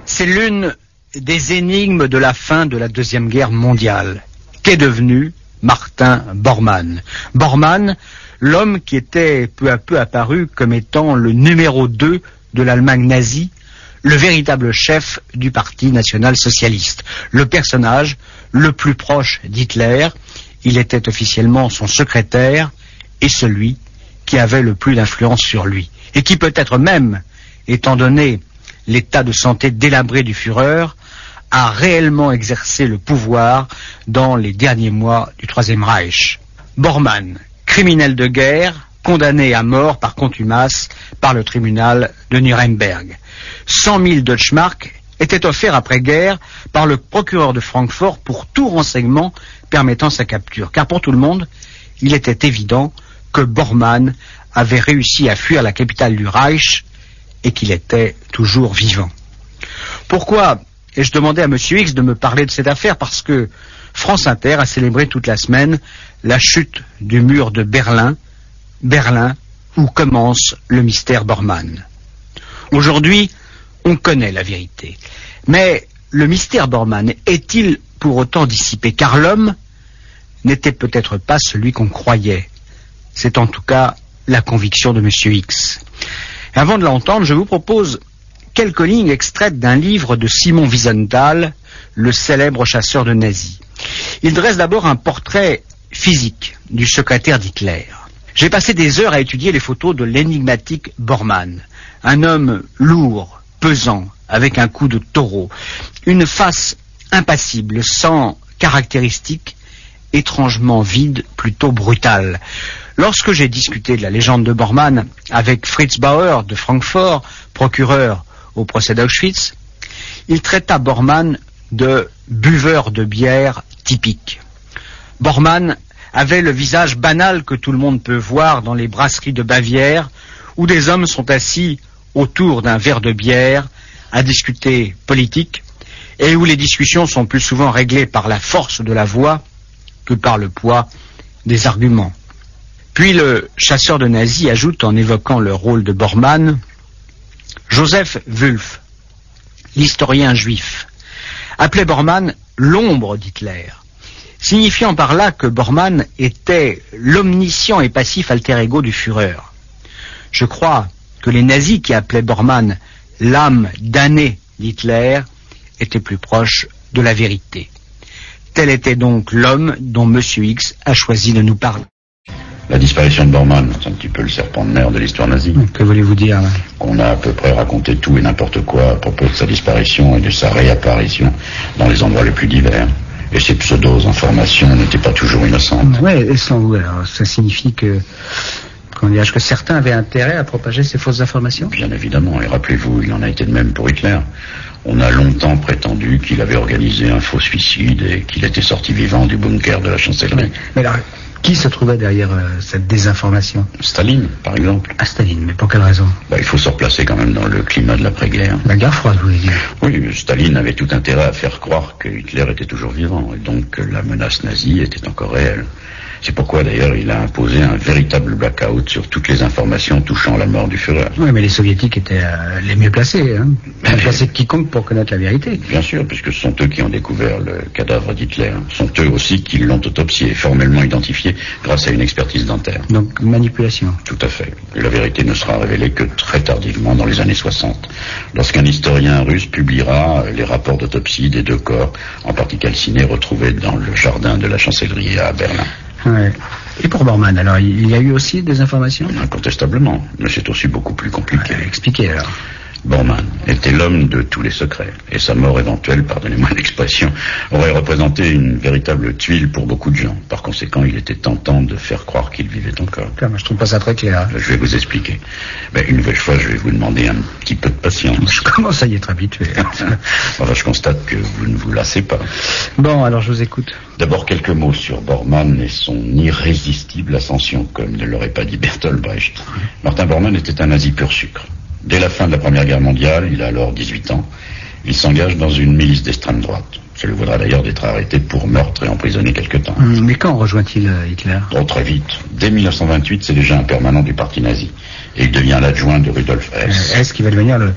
C'est l'une des énigmes de la fin de la Deuxième Guerre mondiale. Qu'est devenu Martin Bormann? Bormann, l'homme qui était peu à peu apparu comme étant le numéro 2 de l'Allemagne nazie, le véritable chef du Parti national-socialiste, le personnage le plus proche d'Hitler. Il était officiellement son secrétaire et celui qui avait le plus d'influence sur lui, et qui peut-être même, étant donné l'état de santé délabré du Führer, a réellement exercé le pouvoir dans les derniers mois du Troisième Reich. Bormann, criminel de guerre, condamné à mort par contumace par le tribunal de Nuremberg. 100 000 Deutschmark étaient offerts après-guerre par le procureur de Francfort pour tout renseignement permettant sa capture. Car pour tout le monde, il était évident que Bormann avait réussi à fuir la capitale du Reich et qu'il était toujours vivant. Pourquoi ai-je demandé à M. X de me parler de cette affaire? Parce que France Inter a célébré toute la semaine la chute du mur de Berlin, où commence le mystère Bormann. Aujourd'hui, on connaît la vérité. Mais le mystère Bormann est-il pour autant dissipé? Car l'homme n'était peut-être pas celui qu'on croyait. C'est en tout cas la conviction de M. X. Avant de l'entendre, je vous propose quelques lignes extraites d'un livre de Simon Wiesenthal, le célèbre chasseur de nazis. Il dresse d'abord un portrait physique du secrétaire d'Hitler. J'ai passé des heures à étudier les photos de l'énigmatique Bormann. Un homme lourd, pesant, avec un cou de taureau, une face impassible, sans caractéristiques, étrangement vide, plutôt brutale. Lorsque j'ai discuté de la légende de Bormann avec Fritz Bauer de Francfort, procureur au procès d'Auschwitz, il traita Bormann de buveur de bière typique. Bormann avait le visage banal que tout le monde peut voir dans les brasseries de Bavière, où des hommes sont assis autour d'un verre de bière à discuter politique, et où les discussions sont plus souvent réglées par la force de la voix que par le poids des arguments. Puis le chasseur de nazis ajoute, en évoquant le rôle de Bormann, Joseph Wulff, l'historien juif, appelait Bormann l'ombre d'Hitler, signifiant par là que Bormann était l'omniscient et passif alter ego du Führer. Je crois que les nazis qui appelaient Bormann l'âme damnée d'Hitler étaient plus proches de la vérité. Tel était donc l'homme dont M. X a choisi de nous parler. La disparition de Bormann, c'est un petit peu le serpent de mer de l'histoire nazie. Que voulez-vous dire? On a à peu près raconté tout et n'importe quoi à propos de sa disparition et de sa réapparition dans les endroits les plus divers. Et ces pseudo-informations n'étaient pas toujours innocentes. Oui, et sans vous, alors ça signifie que certains avaient intérêt à propager ces fausses informations? Bien évidemment, et rappelez-vous, il en a été de même pour Hitler. On a longtemps prétendu qu'il avait organisé un faux suicide et qu'il était sorti vivant du bunker de la chancellerie. Mais alors, qui se trouvait derrière cette désinformation? Staline, par exemple. Ah, Staline, mais pour quelle raison? Il faut se replacer quand même dans le climat de l'après-guerre. La guerre froide, vous voulez dire? Oui, Staline avait tout intérêt à faire croire que Hitler était toujours vivant, et donc que la menace nazie était encore réelle. C'est pourquoi d'ailleurs il a imposé un véritable blackout sur toutes les informations touchant la mort du Führer. Oui, mais les soviétiques étaient les mieux placés, hein. Mieux placés que quiconque pour connaître la vérité. Bien sûr, puisque ce sont eux qui ont découvert le cadavre d'Hitler. Ce sont eux aussi qui l'ont autopsié, formellement identifié grâce à une expertise dentaire. Donc manipulation. Tout à fait. Et la vérité ne sera révélée que très tardivement, dans les années 60, lorsqu'un historien russe publiera les rapports d'autopsie des deux corps en partie calcinés retrouvés dans le jardin de la chancellerie à Berlin. Ouais. Et pour Bormann, alors, il y a eu aussi des informations? Incontestablement, mais c'est aussi beaucoup plus compliqué. Expliquez alors. Bormann était l'homme de tous les secrets, et sa mort éventuelle, pardonnez-moi l'expression, aurait représenté une véritable tuile pour beaucoup de gens. Par conséquent, il était tentant de faire croire qu'il vivait encore. Moi, je trouve pas ça très clair. Je vais vous expliquer. Une nouvelle fois, je vais vous demander un petit peu de patience. Je commence à y être habitué. Enfin, je constate que vous ne vous lassez pas. Bon, alors je vous écoute. D'abord, quelques mots sur Bormann et son irrésistible ascension, comme ne l'aurait pas dit Bertolt Brecht. Martin Bormann était un nazi pur sucre. Dès la fin de la Première Guerre mondiale, il a alors 18 ans, il s'engage dans une milice d'extrême droite. Ça lui vaudra d'ailleurs d'être arrêté pour meurtre et emprisonné quelque temps. Mais quand rejoint-il Hitler? Très vite. Dès 1928, c'est déjà un permanent du parti nazi. Et il devient l'adjoint de Rudolf Hess. Hess qui va devenir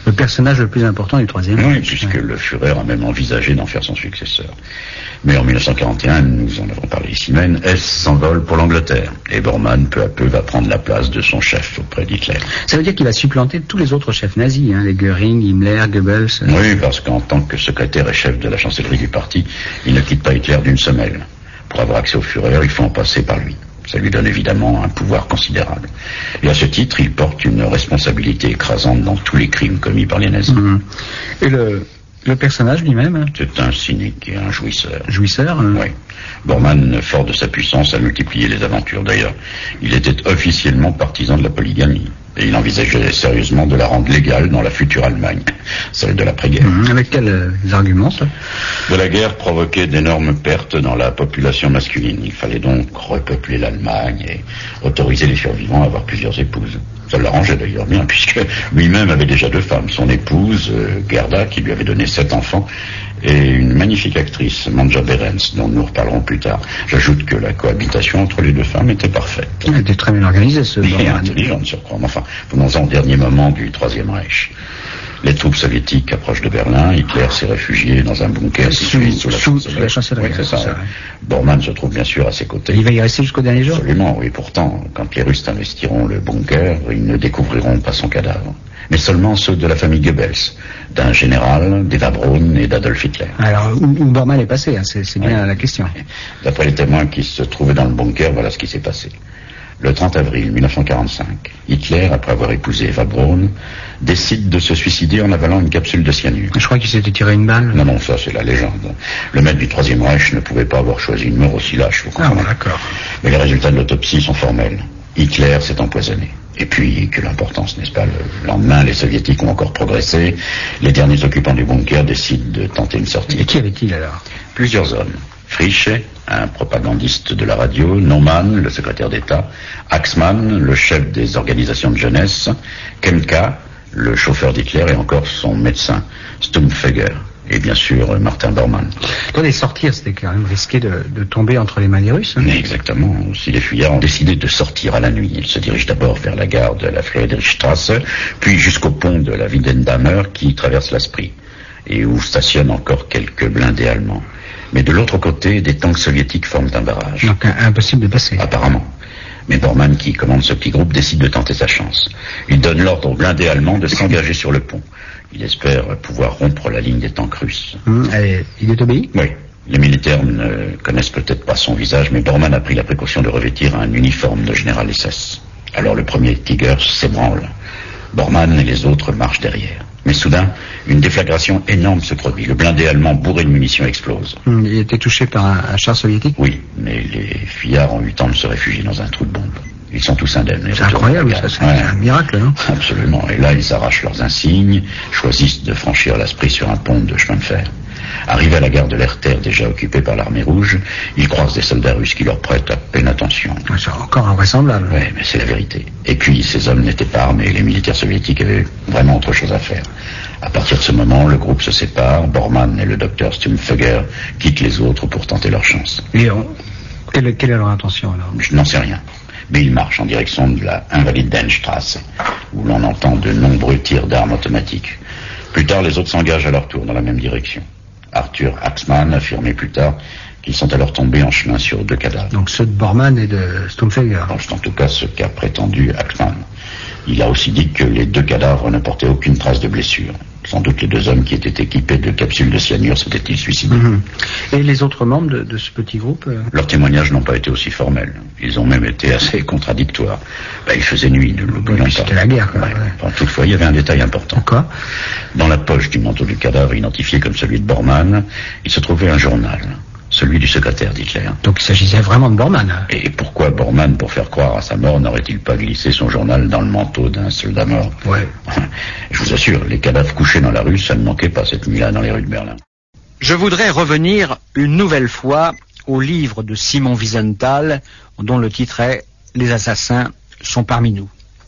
Le personnage le plus important du Troisième Reich. Reich. Oui, puisque le Führer a même envisagé d'en faire son successeur. Mais en 1941, nous en avons parlé ici même, Hess s'envole pour l'Angleterre. Et Bormann, peu à peu, va prendre la place de son chef auprès d'Hitler. Ça veut dire qu'il va supplanter tous les autres chefs nazis, les Göring, Himmler, Goebbels. Oui, parce qu'en tant que secrétaire et chef de la chancellerie du parti, il ne quitte pas Hitler d'une semelle. Pour avoir accès au Führer, il faut en passer par lui. Ça lui donne évidemment un pouvoir considérable. Et à ce titre, il porte une responsabilité écrasante dans tous les crimes commis par les nazis. Et le personnage lui-même? C'est un cynique et un jouisseur. Jouisseur? Oui. Bormann, fort de sa puissance, a multiplié les aventures. D'ailleurs, il était officiellement partisan de la polygamie. Et il envisageait sérieusement de la rendre légale dans la future Allemagne, celle de l'après-guerre. Avec quels arguments, ça? De la guerre provoquait d'énormes pertes dans la population masculine. Il fallait donc repeupler l'Allemagne et autoriser les survivants à avoir plusieurs épouses. Ça l'arrangeait d'ailleurs bien, puisque lui-même avait déjà 2 femmes. Son épouse, Gerda, qui lui avait donné 7 enfants, et une magnifique actrice, Manja Behrens, dont nous reparlerons plus tard. J'ajoute que la cohabitation entre les 2 femmes était parfaite. Elle était très bien organisée, ce Et intelligente, surcroît. Enfin, venons-en au dernier moment du Troisième Reich. Les troupes soviétiques approchent de Berlin. Hitler s'est réfugié dans un bunker situé sous la chancellerie. Oui, c'est ça. Ouais. Bormann se trouve bien sûr à ses côtés. Il va y rester jusqu'au dernier jour? Absolument, oui. Pourtant, quand les Russes investiront le bunker, ils ne découvriront pas son cadavre, mais seulement ceux de la famille Goebbels, d'un général, d'Eva Braun et d'Adolf Hitler. Alors, où Bormann est passé, c'est bien la question. D'après les témoins qui se trouvaient dans le bunker, voilà ce qui s'est passé. Le 30 avril 1945, Hitler, après avoir épousé Eva Braun, décide de se suicider en avalant une capsule de cyanure. Je crois qu'il s'était tiré une balle. Non, ça c'est la légende. Le maître du Troisième Reich ne pouvait pas avoir choisi une mort aussi lâche, vous comprenez. D'accord. Mais les résultats de l'autopsie sont formels. Hitler s'est empoisonné. Et puis, que l'importance, n'est-ce pas, le lendemain, les soviétiques ont encore progressé. Les derniers occupants du bunker décident de tenter une sortie. Et qui avait-il alors? Plusieurs hommes. Frisch, un propagandiste de la radio, Naumann, le secrétaire d'État, Axmann, le chef des organisations de jeunesse, Kemka, le chauffeur d'Hitler et encore son médecin, Stumpfegger, et bien sûr Martin Bormann. Attendez, sortir, c'était quand même risqué de tomber entre les mains des Russes. Mais exactement. Si les fuyards ont décidé de sortir à la nuit, ils se dirigent d'abord vers la gare de la Friedrichstrasse, puis jusqu'au pont de la Wiedendamer qui traverse l'Asprie, et où stationnent encore quelques blindés allemands. Mais de l'autre côté, des tanks soviétiques forment un barrage. Donc impossible de passer. Apparemment. Mais Bormann, qui commande ce petit groupe, décide de tenter sa chance. Il donne l'ordre aux blindés allemands de s'engager sur le pont. Il espère pouvoir rompre la ligne des tanks russes. Il est obéi? Oui. Les militaires ne connaissent peut-être pas son visage, mais Bormann a pris la précaution de revêtir un uniforme de général SS. Alors le premier Tiger s'ébranle. Bormann et les autres marchent derrière. Mais soudain, une déflagration énorme se produit. Le blindé allemand bourré de munitions explose. Il était touché par un char soviétique? Oui, mais les fuyards ont eu le temps de se réfugier dans un trou de bombe. Ils sont tous indemnes. C'est incroyable, ça, c'est un miracle, non? Absolument. Et là, ils arrachent leurs insignes, choisissent de franchir l'Asprie sur un pont de chemin de fer. Arrivés à la gare de l'Erter, déjà occupée par l'armée rouge, ils croisent des soldats russes qui leur prêtent à peine attention. C'est encore invraisemblable. Oui, mais c'est la vérité. Et puis, ces hommes n'étaient pas armés. Les militaires soviétiques avaient vraiment autre chose à faire. À partir de ce moment, le groupe se sépare. Bormann et le docteur Stumpfegger quittent les autres pour tenter leur chance. Et quelle est leur intention, alors? Je n'en sais rien. Mais ils marchent en direction de la Invalidenstrasse, où l'on entend de nombreux tirs d'armes automatiques. Plus tard, les autres s'engagent à leur tour dans la même direction. Arthur Axmann affirmait plus tard qu'ils sont alors tombés en chemin sur 2 cadavres. Donc ceux de Bormann et de Stumpfegger. C'est en tout cas ce qu'a prétendu Axmann. Il a aussi dit que les 2 cadavres ne portaient aucune trace de blessure. Sans doute les 2 hommes qui étaient équipés de capsules de cyanure s'étaient-ils suicidés. Et les autres membres de ce petit groupe Leurs témoignages n'ont pas été aussi formels. Ils ont même été assez contradictoires. Il faisait nuit, ne l'oublions pas. C'était la guerre, quoi. Toutefois, il y avait un détail important. Quoi? Dans la poche du manteau du cadavre, identifié comme celui de Bormann, il se trouvait un journal. Celui du secrétaire d'Hitler. Donc il s'agissait vraiment de Bormann. Et pourquoi Bormann, pour faire croire à sa mort, n'aurait-il pas glissé son journal dans le manteau d'un soldat mort? Ouais. Je vous assure, les cadavres couchés dans la rue, ça ne manquait pas cette nuit-là dans les rues de Berlin. Je voudrais revenir une nouvelle fois au livre de Simon Wiesenthal, dont le titre est « Les assassins sont parmi nous ».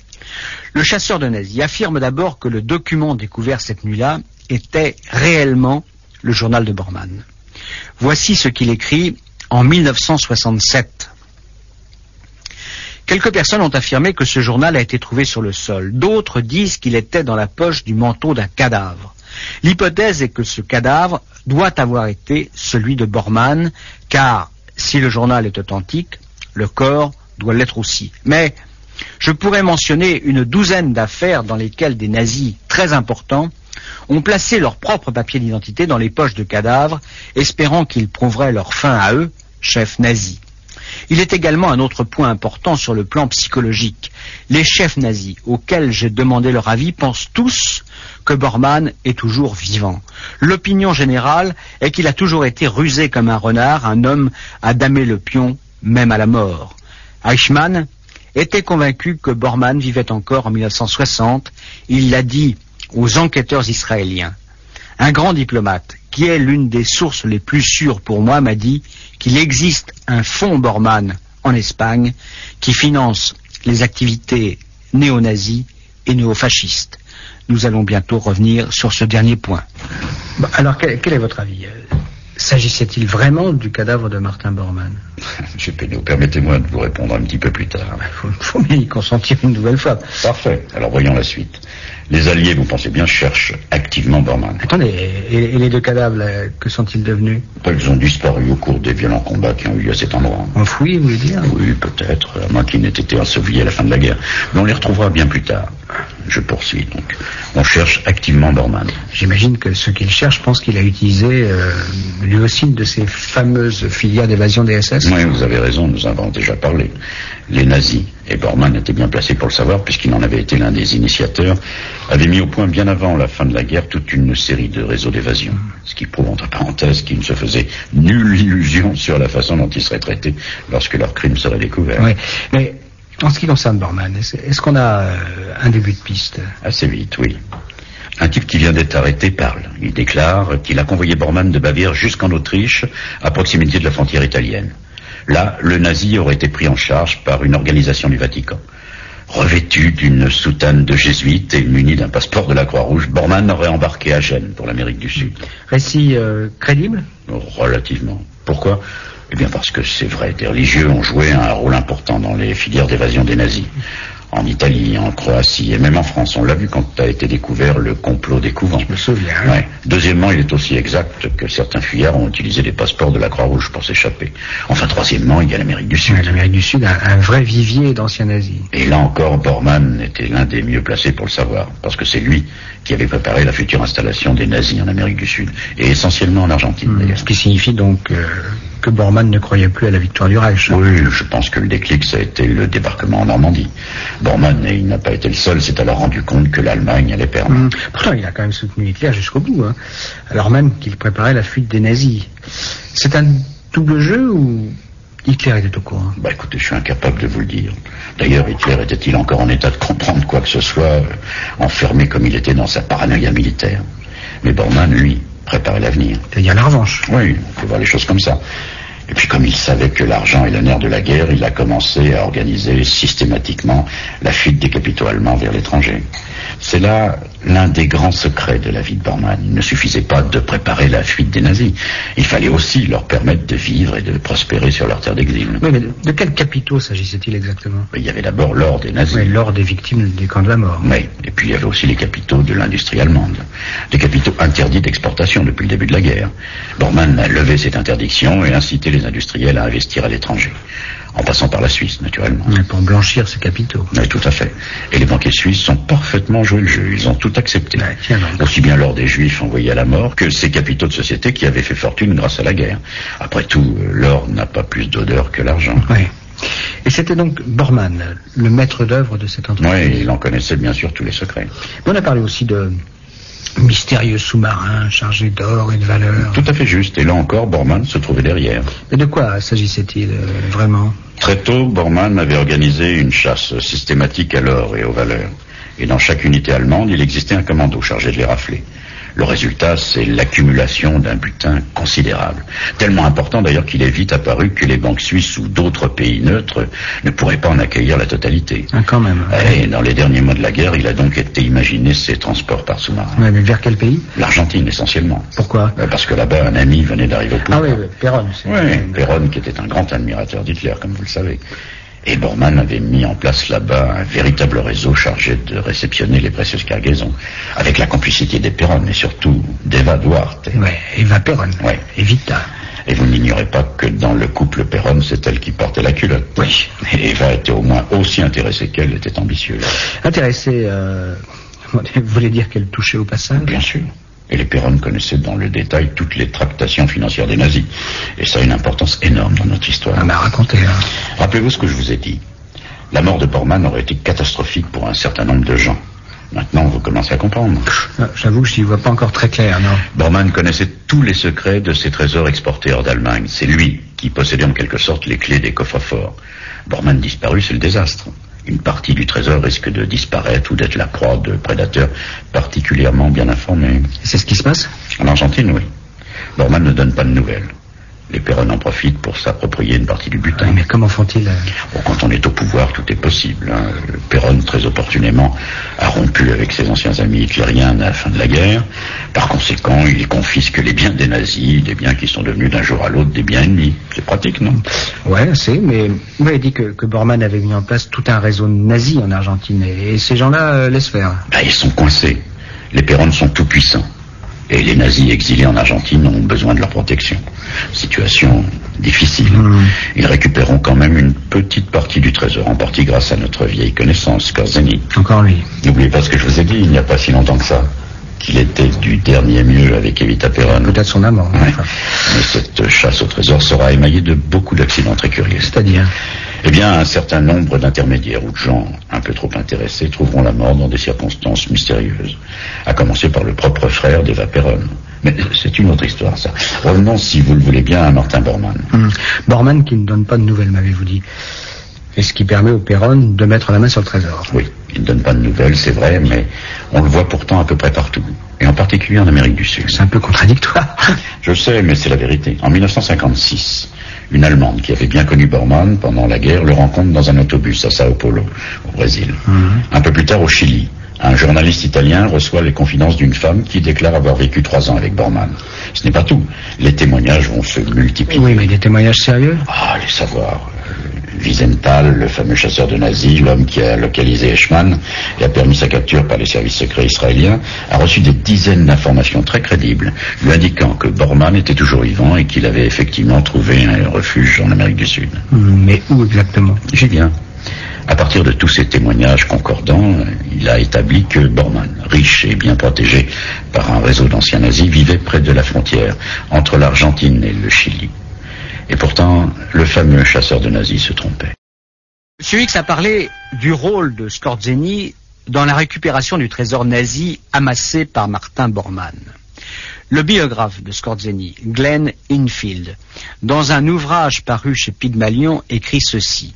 Le chasseur de nazis affirme d'abord que le document découvert cette nuit-là était réellement le journal de Bormann. Voici ce qu'il écrit en 1967. Quelques personnes ont affirmé que ce journal a été trouvé sur le sol. D'autres disent qu'il était dans la poche du manteau d'un cadavre. L'hypothèse est que ce cadavre doit avoir été celui de Bormann, car si le journal est authentique, le corps doit l'être aussi. Mais je pourrais mentionner une douzaine d'affaires dans lesquelles des nazis très importants ont placé leurs propres papiers d'identité dans les poches de cadavres, espérant qu'ils prouveraient leur fin à eux, chefs nazis. Il est également un autre point important sur le plan psychologique. Les chefs nazis, auxquels j'ai demandé leur avis, pensent tous que Bormann est toujours vivant. L'opinion générale est qu'il a toujours été rusé comme un renard, un homme à damer le pion, même à la mort. Eichmann était convaincu que Bormann vivait encore en 1960. Il l'a dit aux enquêteurs israéliens. Un grand diplomate, qui est l'une des sources les plus sûres pour moi, m'a dit qu'il existe un fonds Bormann en Espagne qui finance les activités néo-nazis et néo-fascistes. Nous allons bientôt revenir sur ce dernier point. Bon, alors, quel est votre avis ? S'agissait-il vraiment du cadavre de Martin Bormann ? Monsieur Pénaud, permettez-moi de vous répondre un petit peu plus tard. Faut bien y consentir une nouvelle fois. Parfait. Alors voyons la suite. Les Alliés, vous pensez bien, cherchent activement Bormann. Attendez, et les deux cadavres, là, que sont-ils devenus ? Ils ont disparu au cours des violents combats qui ont eu lieu à cet endroit. Enfouis, vous voulez dire ? Oui, peut-être, à moins qu'ils n'aient été ensevelis à la fin de la guerre. Mais on les retrouvera bien plus tard. Je poursuis donc. On cherche activement Bormann. J'imagine que ceux qu'il cherche pensent qu'il a utilisé lui aussi une de ces fameuses filières d'évasion des SS. Oui, vous avez raison, nous en avons déjà parlé. Les nazis, et Bormann était bien placé pour le savoir puisqu'il en avait été l'un des initiateurs, avaient mis au point bien avant la fin de la guerre toute une série de réseaux d'évasion. Ce qui prouve, entre parenthèses, qu'ils ne se faisaient nulle illusion sur la façon dont ils seraient traités lorsque leur crime serait découvert. Oui, mais en ce qui concerne Bormann, est-ce qu'on a un début de piste ? Assez vite, oui. Un type qui vient d'être arrêté parle. Il déclare qu'il a convoyé Bormann de Bavière jusqu'en Autriche, à proximité de la frontière italienne. Là, le nazi aurait été pris en charge par une organisation du Vatican. Revêtu d'une soutane de jésuite et muni d'un passeport de la Croix-Rouge, Bormann aurait embarqué à Gênes pour l'Amérique du Sud. Récit crédible ? Relativement. Pourquoi ? Eh bien parce que c'est vrai, des religieux ont joué un rôle important dans les filières d'évasion des nazis. En Italie, en Croatie et même en France. On l'a vu quand a été découvert le complot des couvents. Je me souviens. Ouais. Deuxièmement, il est aussi exact que certains fuyards ont utilisé des passeports de la Croix-Rouge pour s'échapper. Enfin, troisièmement, il y a l'Amérique du Sud. Ouais, l'Amérique du Sud, un vrai vivier d'anciens nazis. Et là encore, Bormann était l'un des mieux placés pour le savoir, parce que c'est lui qui avait préparé la future installation des nazis en Amérique du Sud, et essentiellement en Argentine d'ailleurs. Ce qui signifie donc que Bormann ne croyait plus à la victoire du Reich. Oui, je pense que le déclic, ça a été le débarquement en Normandie. Bormann, et il n'a pas été le seul, s'est alors rendu compte que l'Allemagne allait perdre. Pourtant, il a quand même soutenu Hitler jusqu'au bout, hein, alors même qu'il préparait la fuite des nazis. C'est un double jeu ou Hitler était au courant ? Bah écoutez, je suis incapable de vous le dire. D'ailleurs, Hitler était-il encore en état de comprendre quoi que ce soit, enfermé comme il était dans sa paranoïa militaire. Mais Bormann, lui, préparait l'avenir. C'est-à-dire la revanche. Oui, il faut voir les choses comme ça. Et puis comme il savait que l'argent est le nerf de la guerre, il a commencé à organiser systématiquement la fuite des capitaux allemands vers l'étranger. C'est là l'un des grands secrets de la vie de Bormann. Il ne suffisait pas de préparer la fuite des nazis. Il fallait aussi leur permettre de vivre et de prospérer sur leur terre d'exil. Oui, mais de quels capitaux s'agissait-il exactement ? Il y avait d'abord l'or des nazis. Oui, l'or des victimes du camp de la mort. Oui, et puis il y avait aussi les capitaux de l'industrie allemande. Des capitaux interdits d'exportation depuis le début de la guerre. Bormann a levé cette interdiction et incité les industriels à investir à l'étranger. En passant par la Suisse, naturellement. Mais pour blanchir ces capitaux. Oui, tout à fait. Et les banquiers suisses ont parfaitement joué le jeu. Ils ont tout accepté. Ouais, tiens donc. Aussi bien l'or des Juifs envoyés à la mort que ces capitaux de société qui avaient fait fortune grâce à la guerre. Après tout, l'or n'a pas plus d'odeur que l'argent. Oui. Et c'était donc Bormann, le maître d'œuvre de cette entreprise. Oui, il en connaissait bien sûr tous les secrets. On a parlé aussi de mystérieux sous-marins chargés d'or et de valeurs. Tout à fait juste. Et là encore, Bormann se trouvait derrière. Et de quoi s'agissait-il vraiment ? Très tôt, Bormann avait organisé une chasse systématique à l'or et aux valeurs. Et dans chaque unité allemande, il existait un commando chargé de les rafler. Le résultat, c'est l'accumulation d'un butin considérable. Tellement important d'ailleurs qu'il est vite apparu que les banques suisses ou d'autres pays neutres ne pourraient pas en accueillir la totalité. Ah, quand même. Et dans les derniers mois de la guerre, il a donc été imaginé ces transports par sous-marin. Ouais, mais vers quel pays ? L'Argentine essentiellement. Pourquoi ? Parce que là-bas, un ami venait d'arriver au pouvoir. Ah oui, Péronne. Oui, Péronne qui était un grand admirateur d'Hitler, comme vous le savez. Et Bormann avait mis en place là-bas un véritable réseau chargé de réceptionner les précieuses cargaisons, avec la complicité des Perón, et surtout d'Eva Duarte. Ouais, Eva Perón. Ouais. Evita. Et vous n'ignorez pas que dans le couple Perón, c'est elle qui portait la culotte. Oui. Et Eva était au moins aussi intéressée qu'elle était ambitieuse. Intéressée, vous voulez dire qu'elle touchait au passage? Bien sûr. Et les Perón connaissaient dans le détail toutes les tractations financières des nazis. Et ça a une importance énorme dans notre histoire. Ah bah racontez. Hein. Rappelez-vous ce que je vous ai dit. La mort de Bormann aurait été catastrophique pour un certain nombre de gens. Maintenant, vous commencez à comprendre. J'avoue que je n'y vois pas encore très clair, non. Bormann connaissait tous les secrets de ses trésors exportés hors d'Allemagne. C'est lui qui possédait en quelque sorte les clés des coffres forts. Bormann disparu, c'est le désastre. Une partie du trésor risque de disparaître ou d'être la proie de prédateurs particulièrement bien informés. C'est ce qui se passe? En Argentine, oui. Bormann ne donne pas de nouvelles. Les Perón en profitent pour s'approprier une partie du butin. Oui, mais comment font-ils? Bon, quand on est au pouvoir, tout est possible. Hein. Perón, très opportunément, a rompu avec ses anciens amis hitlériens à la fin de la guerre. Par conséquent, il confisque les biens des nazis, des biens qui sont devenus d'un jour à l'autre des biens ennemis. C'est pratique, non? Ouais, c'est, mais vous avez dit que Bormann avait mis en place tout un réseau nazi en Argentine, et ces gens-là laissent faire. Bah, ils sont coincés. Les Perón sont tout puissants. Et les nazis exilés en Argentine ont besoin de leur protection. Situation difficile. Ils récupéreront quand même une petite partie du trésor, en partie grâce à notre vieille connaissance, Skorzeny. Encore lui. N'oubliez pas ce que je vous ai dit, il n'y a pas si longtemps que ça. Qu'il était du dernier mieux avec Evita Perón. Peut-être son amant. Ouais. Enfin. Mais cette chasse au trésor sera émaillée de beaucoup d'accidents très curieux. C'est-à-dire? Eh bien, un certain nombre d'intermédiaires ou de gens un peu trop intéressés trouveront la mort dans des circonstances mystérieuses. À commencer par le propre frère d'Eva Perón. Mais c'est une autre histoire, ça. Revenons, si vous le voulez bien, à Martin Bormann. Bormann qui ne donne pas de nouvelles, m'avez-vous dit. Et ce qui permet au Perón de mettre la main sur le trésor. Oui, il ne donne pas de nouvelles, c'est vrai, mais on le voit pourtant à peu près partout. Et en particulier en Amérique du Sud. C'est un peu contradictoire. Je sais, mais c'est la vérité. En 1956, une Allemande qui avait bien connu Bormann pendant la guerre le rencontre dans un autobus à Sao Paulo, au Brésil. Un peu plus tard, au Chili, un journaliste italien reçoit les confidences d'une femme qui déclare avoir vécu 3 ans avec Bormann. Ce n'est pas tout. Les témoignages vont se multiplier. Oui, mais des témoignages sérieux? Ah, les savoir. Wiesenthal, le fameux chasseur de nazis, l'homme qui a localisé Eichmann et a permis sa capture par les services secrets israéliens, a reçu des dizaines d'informations très crédibles, lui indiquant que Bormann était toujours vivant et qu'il avait effectivement trouvé un refuge en Amérique du Sud. Mais où exactement? J'y viens. À partir de tous ces témoignages concordants, il a établi que Bormann, riche et bien protégé par un réseau d'anciens nazis, vivait près de la frontière entre l'Argentine et le Chili. Et pourtant, le fameux chasseur de nazis se trompait. M. X a parlé du rôle de Skorzeny dans la récupération du trésor nazi amassé par Martin Bormann. Le biographe de Skorzeny, Glenn Infield, dans un ouvrage paru chez Pygmalion, écrit ceci.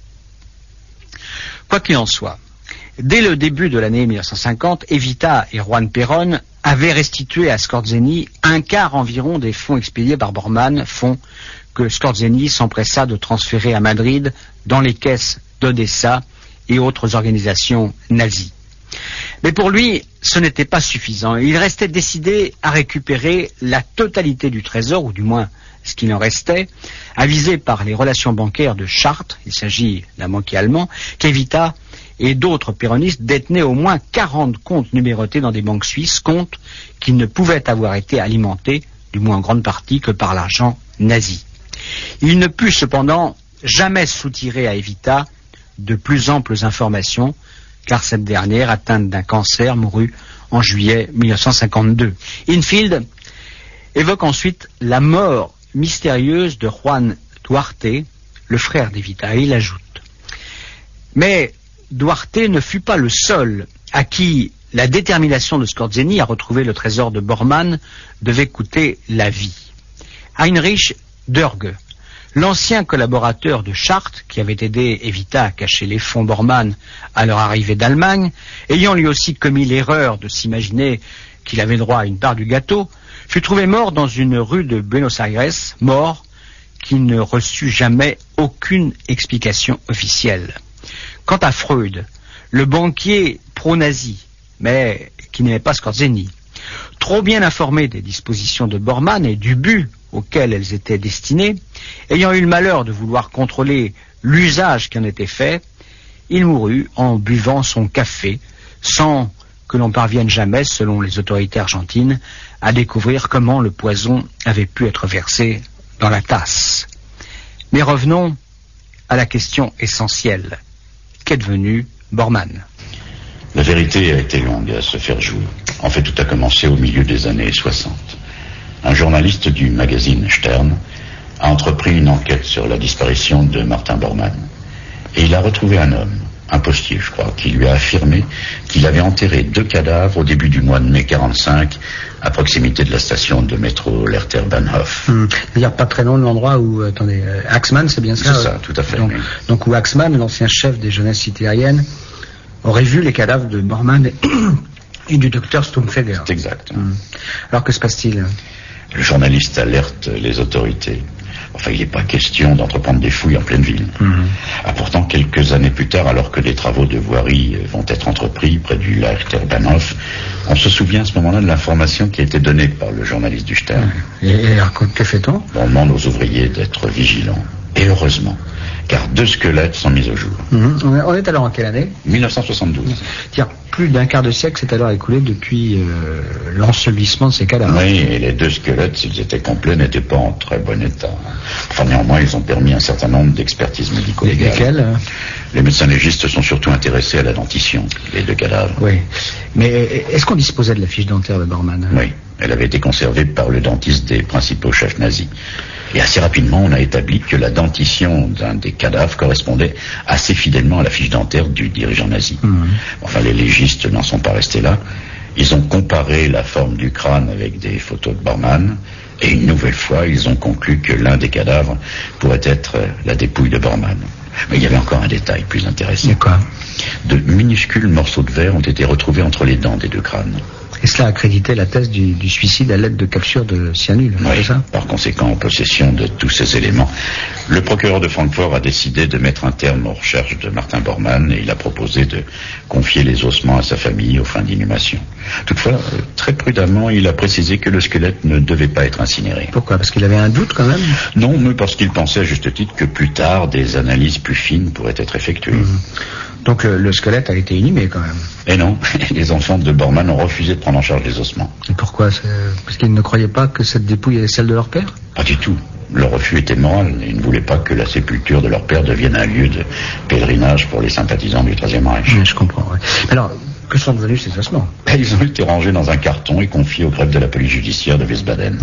Quoi qu'il en soit, dès le début de l'année 1950, Evita et Juan Perón avaient restitué à Skorzeny un quart environ des fonds expédiés par Bormann, fonds que Skorzeny s'empressa de transférer à Madrid dans les caisses d'Odessa et autres organisations nazies. Mais pour lui, ce n'était pas suffisant. Il restait décidé à récupérer la totalité du trésor, ou du moins ce qu'il en restait, avisé par les relations bancaires de Chartres, il s'agit d'un banquier allemand, qu'Evita et d'autres péronistes détenaient au moins 40 comptes numérotés dans des banques suisses, comptes qui ne pouvaient avoir été alimentés, du moins en grande partie, que par l'argent nazi. Il ne put cependant jamais soutirer à Evita de plus amples informations, car cette dernière, atteinte d'un cancer, mourut en juillet 1952. Infield évoque ensuite la mort mystérieuse de Juan Duarte, le frère d'Evita, et il ajoute. Mais Duarte ne fut pas le seul à qui la détermination de Skorzeny à retrouver le trésor de Bormann devait coûter la vie. Heinrich Dörge, l'ancien collaborateur de Chartres, qui avait aidé Evita à cacher les fonds Bormann à leur arrivée d'Allemagne, ayant lui aussi commis l'erreur de s'imaginer qu'il avait droit à une part du gâteau, fut trouvé mort dans une rue de Buenos Aires, mort qui ne reçut jamais aucune explication officielle. Quant à Freud, le banquier pro-nazi, mais qui n'aimait pas Skorzeny, trop bien informé des dispositions de Bormann et du but auquel elles étaient destinées, ayant eu le malheur de vouloir contrôler l'usage qui en était fait, il mourut en buvant son café, sans que l'on parvienne jamais, selon les autorités argentines, à découvrir comment le poison avait pu être versé dans la tasse. Mais revenons à la question essentielle. Qu'est devenu Bormann ? La vérité a été longue à se faire jour. En fait, tout a commencé au milieu des années 60. Un journaliste du magazine Stern a entrepris une enquête sur la disparition de Martin Bormann. Et il a retrouvé un homme, un postier, je crois, qui lui a affirmé qu'il avait enterré 2 cadavres au début du mois de mai 45, à proximité de la station de métro Lehrter-Bahnhof. C'est-à-dire pas très loin de l'endroit où, Axmann, c'est bien ça? C'est ça, tout à fait. Donc où Axmann, l'ancien chef des jeunesses hitlériennes, aurait vu les cadavres de Bormann et du docteur Stumpfegger. C'est exact. Alors que se passe-t-il? Le journaliste alerte les autorités. Enfin, il n'est pas question d'entreprendre des fouilles en pleine ville. Pourtant, quelques années plus tard, alors que des travaux de voirie vont être entrepris près du Lehrter-Bahnhof, on se souvient à ce moment-là de l'information qui a été donnée par le journaliste du Stern. Et alors, que fait-on? On demande aux ouvriers d'être vigilants. Et heureusement, car 2 squelettes sont mis au jour. On est alors en quelle année? 1972. C'est-à-dire plus d'un quart de siècle s'est alors écoulé depuis l'ensevelissement de ces cadavres. Oui, et les 2 squelettes, s'ils étaient complets, n'étaient pas en très bon état. Enfin, néanmoins, ils ont permis un certain nombre d'expertises médico-légales. Lesquelles? Les médecins légistes sont surtout intéressés à la dentition, les 2 cadavres. Oui. Mais est-ce qu'on disposait de la fiche dentaire de Bormann? Oui, elle avait été conservée par le dentiste des principaux chefs nazis. Et assez rapidement, on a établi que la dentition d'un des cadavres correspondait assez fidèlement à la fiche dentaire du dirigeant nazi. Enfin, les légistes n'en sont pas restés là. Ils ont comparé la forme du crâne avec des photos de Bormann, et une nouvelle fois, ils ont conclu que l'un des cadavres pourrait être la dépouille de Bormann. Mais il y avait encore un détail plus intéressant. C'est quoi? De minuscules morceaux de verre ont été retrouvés entre les dents des 2 crânes. Et cela accréditait la thèse du suicide à l'aide de capsule de cyanure, oui, c'est ça? Par conséquent, en possession de tous ces éléments, le procureur de Francfort a décidé de mettre un terme aux recherches de Martin Bormann et il a proposé de confier les ossements à sa famille aux fins d'inhumation. Toutefois, très prudemment, il a précisé que le squelette ne devait pas être incinéré. Pourquoi? Parce qu'il avait un doute quand même? Non, mais parce qu'il pensait à juste titre que plus tard, des analyses plus fines pourraient être effectuées. Donc le squelette a été inhumé quand même. Et non, les enfants de Bormann ont refusé de prendre en charge les ossements. Et pourquoi? Parce qu'ils ne croyaient pas que cette dépouille est celle de leur père? Pas du tout. Leur refus était moral. Ils ne voulaient pas que la sépulture de leur père devienne un lieu de pèlerinage pour les sympathisants du Troisième Reich. Oui, je comprends. Ouais. Alors, que sont devenus ces ossements? Ils ont été rangés dans un carton et confiés au greffe de la police judiciaire de Wiesbaden.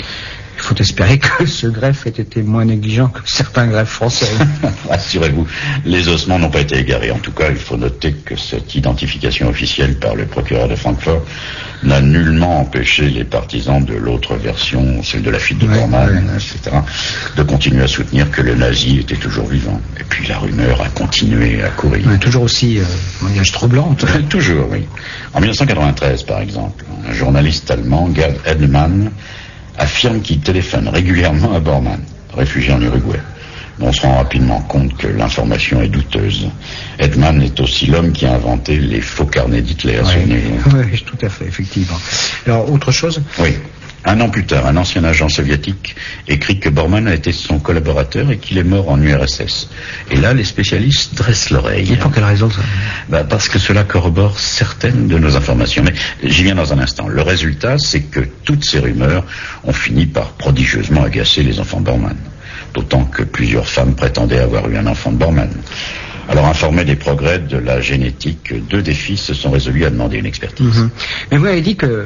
Il faut espérer que ce greffe ait été moins négligent que certains greffes français. Rassurez-vous, les ossements n'ont pas été égarés. En tout cas, il faut noter que cette identification officielle par le procureur de Francfort n'a nullement empêché les partisans de l'autre version, celle de la fuite de Bormann, etc., de continuer à soutenir que le nazi était toujours vivant. Et puis la rumeur a continué à courir. Toujours aussi, troublante. Toujours, oui. En 1993, par exemple, un journaliste allemand, Gerd Edelmann, affirme qu'il téléphone régulièrement à Bormann, réfugié en Uruguay. Mais on se rend rapidement compte que l'information est douteuse. Edman est aussi l'homme qui a inventé les faux carnets d'Hitler. Oui, tout à fait, effectivement. Alors, autre chose? Oui. Un an plus tard, un ancien agent soviétique écrit que Bormann a été son collaborateur et qu'il est mort en URSS. Et là, les spécialistes dressent l'oreille. Et pour quelle raison ça? Parce que cela corrobore certaines de nos informations. Mais j'y viens dans un instant. Le résultat, c'est que toutes ces rumeurs ont fini par prodigieusement agacer les enfants de Bormann. D'autant que plusieurs femmes prétendaient avoir eu un enfant de Bormann. Alors, informés des progrès de la génétique, 2 des fils se sont résolus à demander une expertise. Mais vous avez dit que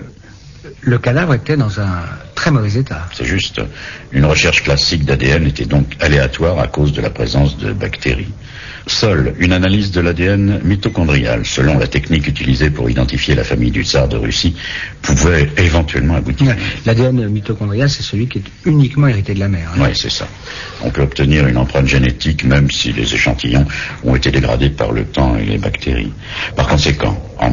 le cadavre était dans un très mauvais état. C'est juste. Une recherche classique d'ADN était donc aléatoire à cause de la présence de bactéries. Seule une analyse de l'ADN mitochondrial, selon la technique utilisée pour identifier la famille du tsar de Russie, pouvait éventuellement aboutir. L'ADN mitochondrial, c'est celui qui est uniquement hérité de la mère. Oui, c'est ça. On peut obtenir une empreinte génétique même si les échantillons ont été dégradés par le temps et les bactéries. Par conséquent, en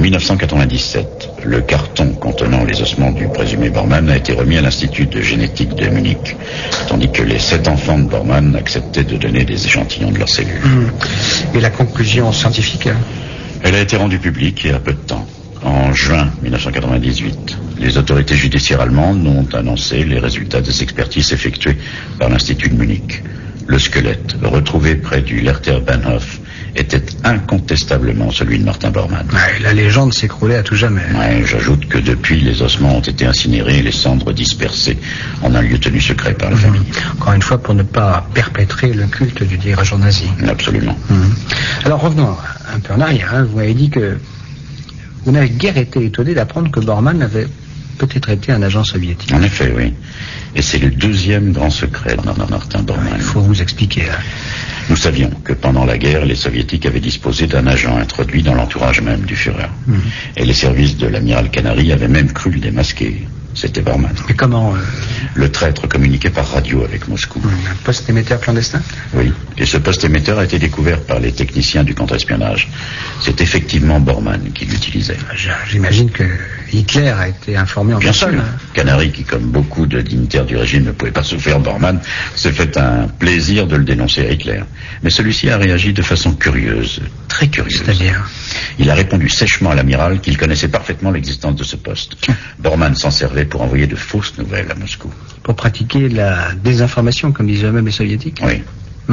1997, le carton contenant les ossements du présumé Bormann a été remis à l'Institut de génétique de Munich, tandis que les 7 enfants de Bormann acceptaient de donner des échantillons de leurs cellules. Et la conclusion scientifique? Elle a été rendue publique il y a peu de temps. En juin 1998, les autorités judiciaires allemandes ont annoncé les résultats des expertises effectuées par l'Institut de Munich. Le squelette, retrouvé près du Lerter Bahnhof, était incontestablement celui de Martin Bormann. Ouais, la légende s'écroulait à tout jamais. Ouais, j'ajoute que depuis, les ossements ont été incinérés et les cendres dispersées en un lieu tenu secret par la famille. Encore une fois, pour ne pas perpétrer le culte du dirigeant nazi. Absolument. Alors revenons un peu en arrière. Hein. Vous m'avez dit que vous n'avez guère été étonné d'apprendre que Bormann avait peut-être été un agent soviétique. En effet, oui. Et c'est le deuxième grand secret de Martin Bormann. Il faut vous expliquer. Hein. Nous savions que pendant la guerre, les soviétiques avaient disposé d'un agent introduit dans l'entourage même du Führer. Et les services de l'amiral Canary avaient même cru le démasquer. C'était Bormann. Mais comment Le traître communiquait par radio avec Moscou. Un poste émetteur clandestin? Oui, et ce poste émetteur a été découvert par les techniciens du contre-espionnage. C'est effectivement Bormann qui l'utilisait. J'imagine que Hitler a été informé en Bien personne. sûr. Canary, qui comme beaucoup de dignitaires du régime ne pouvait pas souffrir Bormann, s'est fait un plaisir de le dénoncer à Hitler. Mais celui-ci a réagi de façon curieuse, très curieuse. C'est-à-dire? Il a répondu sèchement à l'amiral qu'il connaissait parfaitement l'existence de ce poste. Bormann s'en servait pour envoyer de fausses nouvelles à Moscou. Pour pratiquer la désinformation, comme disaient eux-mêmes les soviétiques? Oui.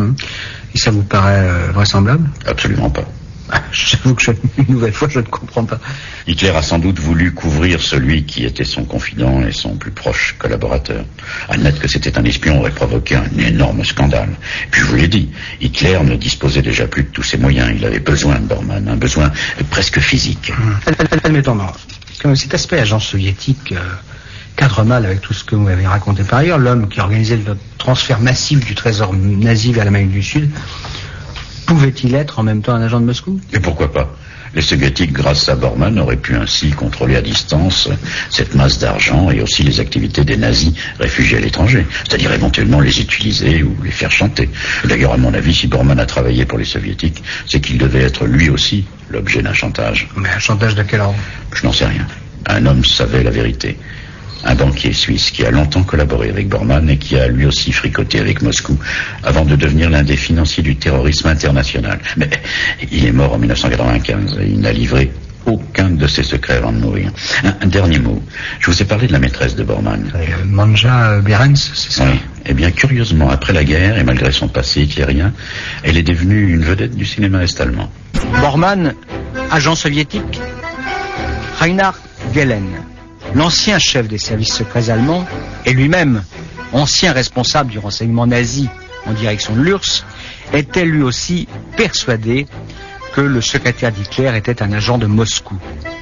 Et ça vous paraît vraisemblable? Absolument pas. J'avoue que une nouvelle fois, je ne comprends pas. Hitler a sans doute voulu couvrir celui qui était son confident et son plus proche collaborateur. Admettre que c'était un espion aurait provoqué un énorme scandale. Puis je vous l'ai dit, Hitler ne disposait déjà plus de tous ses moyens. Il avait besoin de Bormann, un besoin presque physique. Admettons, comme cet aspect agent soviétique cadre mal avec tout ce que vous m'avez raconté par ailleurs, l'homme qui organisait le transfert massif du trésor nazi vers l'Amérique du Sud, pouvait-il être en même temps un agent de Moscou? Et pourquoi pas? Les soviétiques, grâce à Bormann, auraient pu ainsi contrôler à distance cette masse d'argent et aussi les activités des nazis réfugiés à l'étranger, c'est-à-dire éventuellement les utiliser ou les faire chanter. D'ailleurs, à mon avis, si Bormann a travaillé pour les soviétiques, c'est qu'il devait être lui aussi l'objet d'un chantage. Mais un chantage de quel ordre? Je n'en sais rien. Un homme savait la vérité. Un banquier suisse qui a longtemps collaboré avec Bormann et qui a lui aussi fricoté avec Moscou avant de devenir l'un des financiers du terrorisme international. Mais il est mort en 1995 et il n'a livré aucun de ses secrets avant de mourir. Un dernier mot. Je vous ai parlé de la maîtresse de Bormann. Manja Behrens, c'est ça? Oui. Eh bien, curieusement, après la guerre et malgré son passé hitlérien, elle est devenue une vedette du cinéma est-allemand. Bormann, agent soviétique. Reinhard Gehlen, l'ancien chef des services secrets allemands et lui-même ancien responsable du renseignement nazi en direction de l'URSS, était lui aussi persuadé que le secrétaire d'Hitler était un agent de Moscou.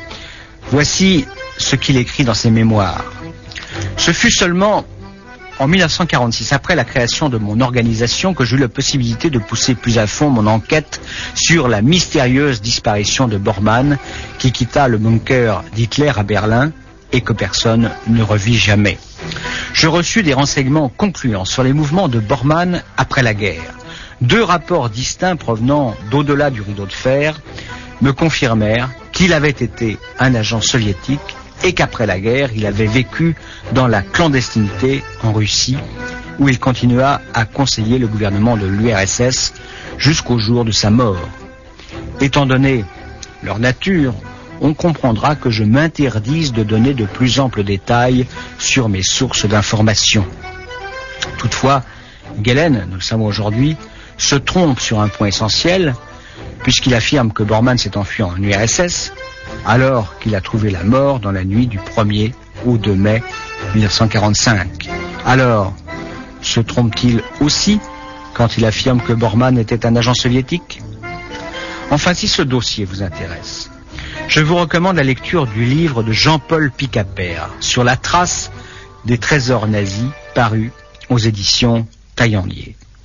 Voici ce qu'il écrit dans ses mémoires. Ce fut seulement en 1946, après la création de mon organisation, que j'eus la possibilité de pousser plus à fond mon enquête sur la mystérieuse disparition de Bormann, qui quitta le bunker d'Hitler à Berlin et que personne ne revit jamais. Je reçus des renseignements concluants sur les mouvements de Bormann après la guerre. 2 rapports distincts provenant d'au-delà du rideau de fer me confirmèrent qu'il avait été un agent soviétique et qu'après la guerre, il avait vécu dans la clandestinité en Russie, où il continua à conseiller le gouvernement de l'URSS jusqu'au jour de sa mort. Étant donné leur nature, on comprendra que je m'interdise de donner de plus amples détails sur mes sources d'information. Toutefois, Gehlen, nous le savons aujourd'hui, se trompe sur un point essentiel, puisqu'il affirme que Bormann s'est enfui en URSS, alors qu'il a trouvé la mort dans la nuit du 1er au 2 mai 1945. Alors, se trompe-t-il aussi quand il affirme que Bormann était un agent soviétique? Enfin, si ce dossier vous intéresse, je vous recommande la lecture du livre de Jean-Paul Picapert sur la trace des trésors nazis paru aux éditions Taillandier.